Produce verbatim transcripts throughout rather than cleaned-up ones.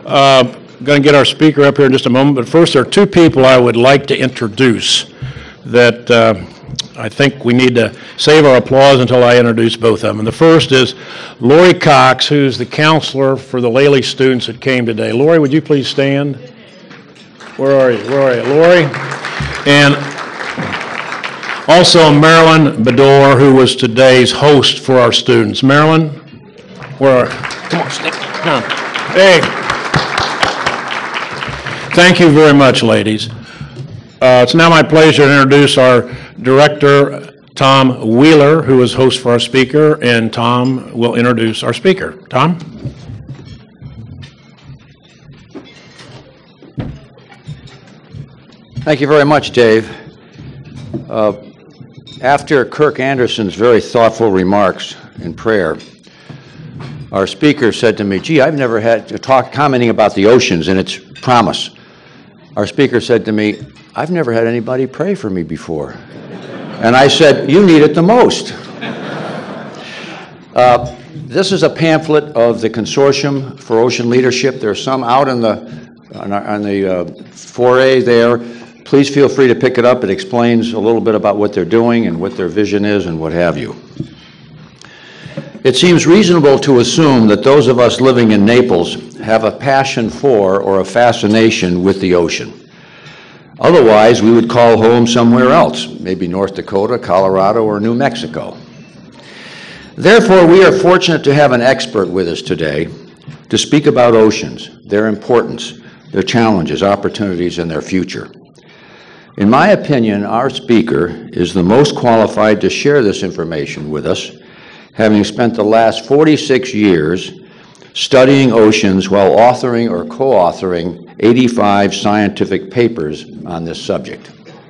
Uh, going to get our speaker up here in just a moment, but first there are two people I would like to introduce that uh, I think we need to save our applause until I introduce both of them. And the first is Lori Cox, who's the counselor for the Lely students that came today. Lori, would you please stand? Where are you? Where are you? Lori? And also Marilyn Bedore, who was today's host for our students. Marilyn? Where are Come on, stand. Come on. Hey. Thank you very much, ladies. Uh, it's now my pleasure to introduce our director, Tom Wheeler, who is host for our speaker, and Tom will introduce our speaker. Tom? Thank you very much, Dave. Uh, after Kirk Anderson's very thoughtful remarks in prayer, our speaker said to me, gee, I've never had to talk commenting about the oceans and its promise. Our speaker said to me, I've never had anybody pray for me before. And I said, you need it the most. Uh, this is a pamphlet of the Consortium for Ocean Leadership. There's some out in the, on, our, on the uh, foyer there. Please feel free to pick it up. It explains a little bit about what they're doing and what their vision is and what have you. It seems reasonable to assume that those of us living in Naples have a passion for or a fascination with the ocean. Otherwise, we would call home somewhere else, maybe North Dakota, Colorado, or New Mexico. Therefore, we are fortunate to have an expert with us today to speak about oceans, their importance, their challenges, opportunities, and their future. In my opinion, our speaker is the most qualified to share this information with us, having spent the last forty-six years studying oceans while authoring or co-authoring eighty-five scientific papers on this subject.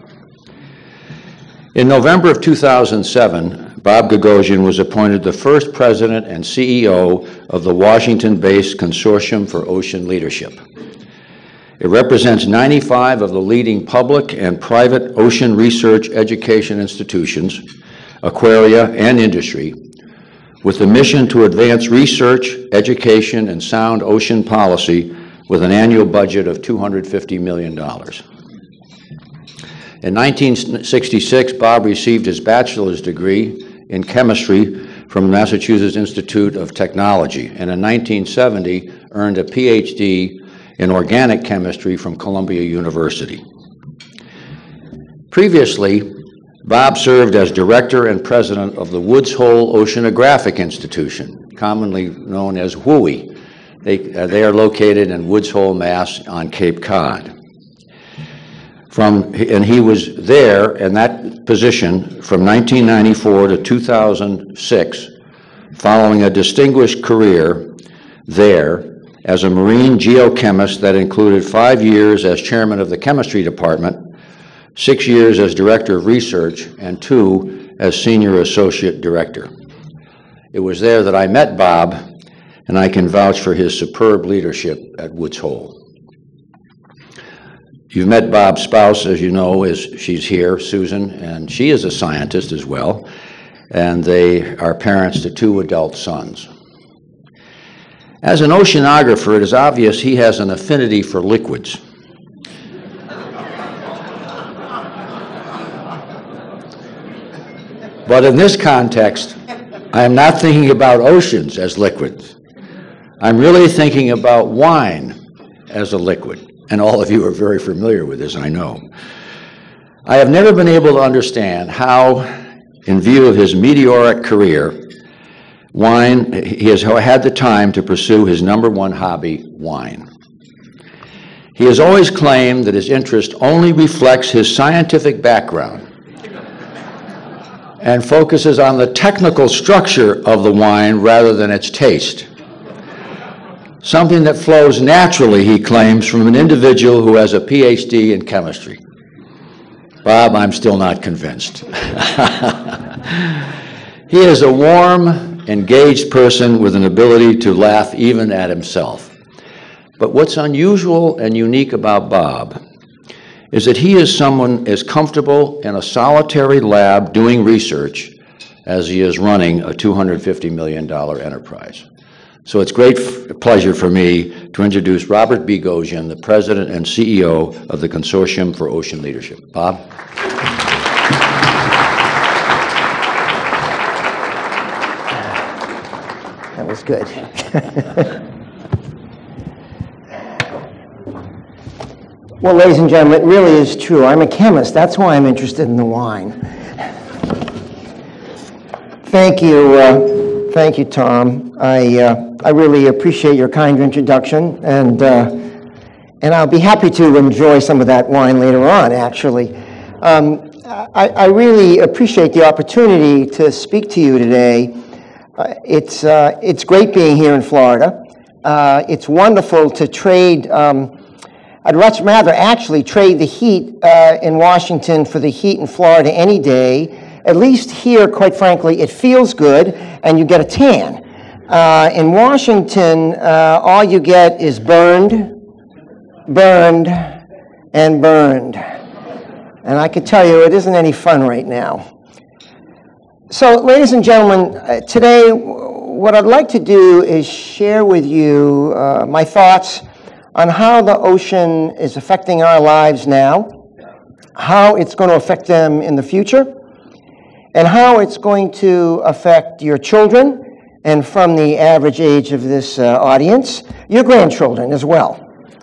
In November of two thousand seven, Bob Gagosian was appointed the first president and C E O of the Washington-based Consortium for Ocean Leadership. It represents ninety-five of the leading public and private ocean research education institutions, aquaria, and industry, with the mission to advance research, education, and sound ocean policy with an annual budget of two hundred fifty million dollars. In nineteen sixty-six, Bob received his bachelor's degree in chemistry from Massachusetts Institute of Technology, and in nineteen seventy earned a P H D in organic chemistry from Columbia University. Previously, Bob served as director and president of the Woods Hole Oceanographic Institution, commonly known as W O I. They, uh, they are located in Woods Hole, Mass. On Cape Cod. From, and he was there in that position from nineteen ninety-four to two thousand six, following a distinguished career there as a marine geochemist that included five years as chairman of the chemistry department, six years as director of research, and two as senior associate director. It was there that I met Bob, and I can vouch for his superb leadership at Woods Hole. You've met Bob's spouse, as you know, is she's here, Susan, and she is a scientist as well, and they are parents to two adult sons. As an oceanographer, it is obvious he has an affinity for liquids. But in this context, I am not thinking about oceans as liquids. I'm really thinking about wine as a liquid, and all of you are very familiar with this, I know. I have never been able to understand how, in view of his meteoric career, wine, he has had the time to pursue his number one hobby, wine. He has always claimed that his interest only reflects his scientific background and focuses on the technical structure of the wine rather than its taste. Something that flows naturally, he claims, from an individual who has a P H D in chemistry. Bob, I'm still not convinced. He is a warm, engaged person with an ability to laugh even at himself. But what's unusual and unique about Bob is that he is someone as comfortable in a solitary lab doing research as he is running a two hundred fifty million dollar enterprise. So it's great f- pleasure for me to introduce Robert Boghossian, the President and C E O of the Consortium for Ocean Leadership. Bob? That was good. Well, ladies and gentlemen, it really is true. I'm a chemist. That's why I'm interested in the wine. Thank you. Uh, thank you, Tom. I, uh, I really appreciate your kind introduction, and, uh, and I'll be happy to enjoy some of that wine later on, actually. Um, I, I really appreciate the opportunity to speak to you today. Uh, it's, uh, it's great being here in Florida. Uh, it's wonderful to trade, um, I'd much rather actually trade the heat uh, in Washington for the heat in Florida any day. At least here, quite frankly, it feels good, and you get a tan. Uh, in Washington, uh, all you get is burned, burned, and burned. And I can tell you, it isn't any fun right now. So, ladies and gentlemen, uh, today, what I'd like to do is share with you uh, my thoughts on how the ocean is affecting our lives now, how it's going to affect them in the future, and how it's going to affect your children, and from the average age of this uh, audience, your grandchildren as well.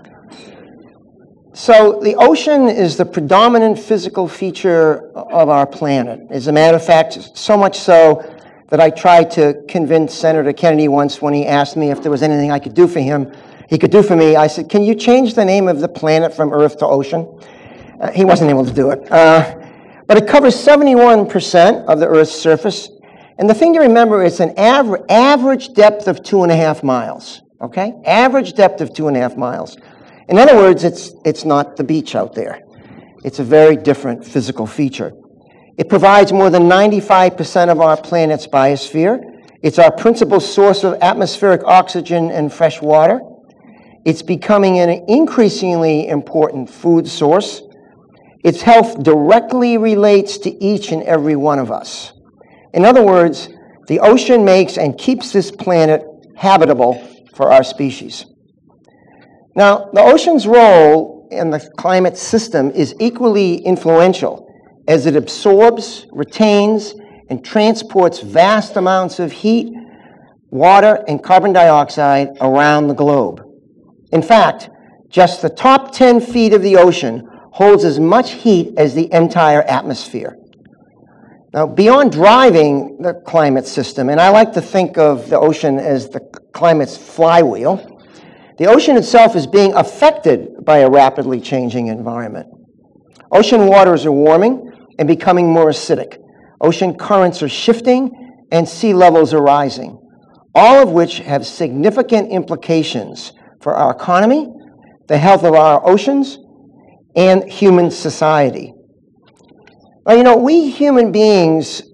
So the ocean is the predominant physical feature of our planet. As a matter of fact, so much so that I tried to convince Senator Kennedy once when he asked me if there was anything I could do for him, he could do for me. I said, can you change the name of the planet from Earth to ocean? Uh, he wasn't able to do it. Uh, but it covers seventy-one percent of the Earth's surface. And the thing to remember is an aver average depth of two and a half miles, okay? Average depth of two and a half miles. In other words, it's, it's not the beach out there. It's a very different physical feature. It provides more than ninety-five percent of our planet's biosphere. It's our principal source of atmospheric oxygen and fresh water. It's becoming an increasingly important food source. Its health directly relates to each and every one of us. In other words, the ocean makes and keeps this planet habitable for our species. Now, the ocean's role in the climate system is equally influential as it absorbs, retains, and transports vast amounts of heat, water, and carbon dioxide around the globe. In fact, just the top ten feet of the ocean holds as much heat as the entire atmosphere. Now, beyond driving the climate system, and I like to think of the ocean as the climate's flywheel, the ocean itself is being affected by a rapidly changing environment. Ocean waters are warming and becoming more acidic. Ocean currents are shifting and sea levels are rising, all of which have significant implications for our economy, the health of our oceans, and human society. Well, you know, we human beings